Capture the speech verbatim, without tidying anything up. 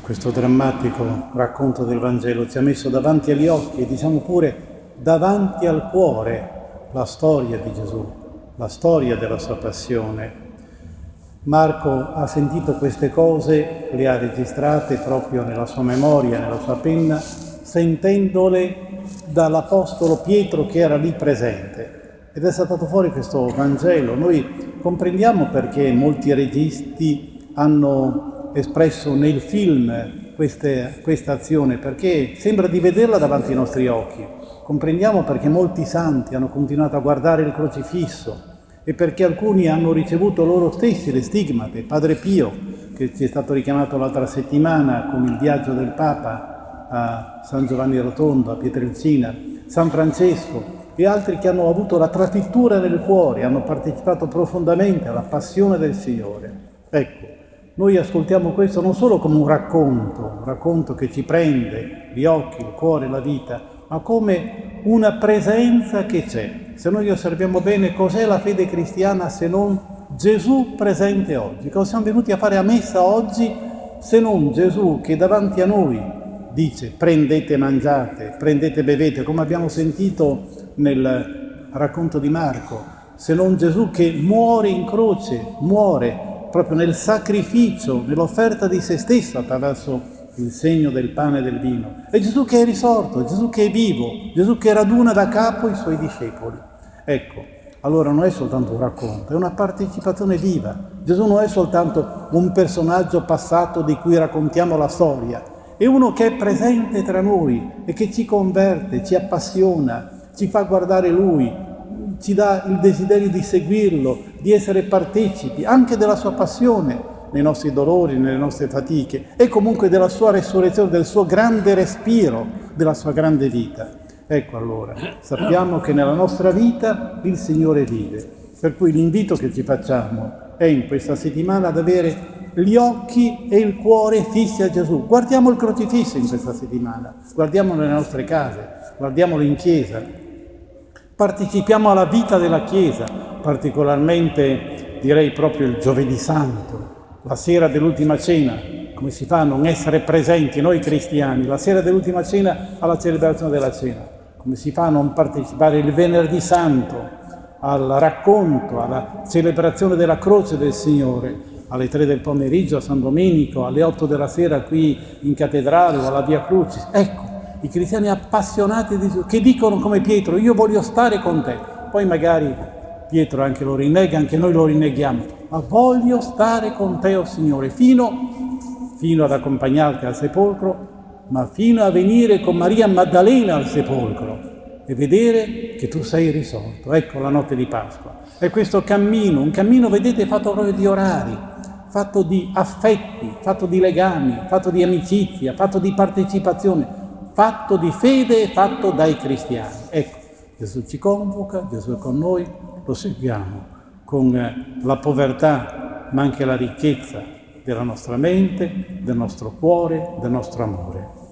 questo drammatico racconto del Vangelo ci ha messo davanti agli occhi e diciamo pure davanti al cuore la storia di Gesù, la storia della sua passione. Marco ha sentito queste cose, le ha registrate proprio nella sua memoria, nella sua penna, sentendole dall'Apostolo Pietro che era lì presente. Ed è saltato fuori questo Vangelo. Noi comprendiamo perché molti registi hanno espresso nel film queste, questa azione, perché sembra di vederla davanti ai nostri occhi. Comprendiamo perché molti santi hanno continuato a guardare il crocifisso e perché alcuni hanno ricevuto loro stessi le stigmate. Padre Pio, che ci è stato richiamato l'altra settimana con il viaggio del Papa a San Giovanni Rotondo, a Pietrelcina, San Francesco e altri che hanno avuto la trafittura nel cuore, hanno partecipato profondamente alla passione del Signore. Ecco, noi ascoltiamo questo non solo come un racconto, un racconto che ci prende gli occhi, il cuore, la vita, ma come una presenza che c'è. Se noi osserviamo bene, cos'è la fede cristiana se non Gesù presente oggi? Cosa siamo venuti a fare a messa oggi se non Gesù che davanti a noi dice prendete e mangiate, prendete e bevete, come abbiamo sentito nel racconto di Marco, se non Gesù che muore in croce, muore proprio nel sacrificio, nell'offerta di se stesso attraverso il segno del pane e del vino. È Gesù che è risorto, è Gesù che è vivo, Gesù che raduna da capo i suoi discepoli. Ecco, allora non è soltanto un racconto, è una partecipazione viva. Gesù non è soltanto un personaggio passato di cui raccontiamo la storia, è uno che è presente tra noi e che ci converte, ci appassiona, ci fa guardare Lui, ci dà il desiderio di seguirlo, di essere partecipi anche della sua passione, nei nostri dolori, nelle nostre fatiche, e comunque della sua resurrezione, del suo grande respiro, della sua grande vita. Ecco allora, sappiamo che nella nostra vita il Signore vive, per cui l'invito che ci facciamo è in questa settimana ad avere gli occhi e il cuore fissi a Gesù. Guardiamo il crocifisso in questa settimana, guardiamolo nelle nostre case, guardiamolo in chiesa, partecipiamo alla vita della Chiesa, particolarmente direi proprio il Giovedì Santo, la sera dell'ultima cena. Come si fa a non essere presenti noi cristiani la sera dell'ultima cena alla celebrazione della cena? Come si fa a non partecipare il Venerdì Santo al racconto, alla celebrazione della croce del Signore, alle tre del pomeriggio a San Domenico, alle otto della sera qui in cattedrale o alla Via Crucis? Ecco, i cristiani appassionati di Gesù, che dicono come Pietro, io voglio stare con te. Poi magari Pietro anche lo rinnega, anche noi lo rinneghiamo, ma voglio stare con te, o oh Signore, fino, fino ad accompagnarti al sepolcro, ma fino a venire con Maria Maddalena al sepolcro e vedere che tu sei risorto. Ecco la notte di Pasqua. È questo cammino, un cammino, vedete, fatto proprio di orari, fatto di affetti, fatto di legami, fatto di amicizia, fatto di partecipazione, fatto di fede e fatto dai cristiani. Ecco, Gesù ci convoca, Gesù è con noi, lo seguiamo con la povertà ma anche la ricchezza della nostra mente, del nostro cuore, del nostro amore.